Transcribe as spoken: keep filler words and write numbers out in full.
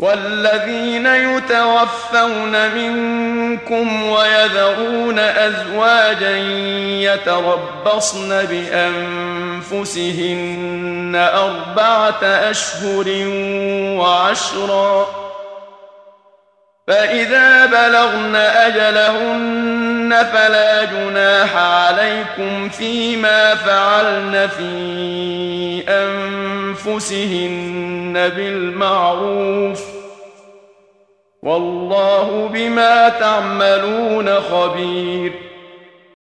والذين يتوفون منكم ويذرون أزواجا يتربصن بأنفسهن أربعة أشهر وعشرا فإذا بلغن أجلهن فلا جناح عليكم فيما فعلن في أنفسهن بالمعروف والله بما تعملون خبير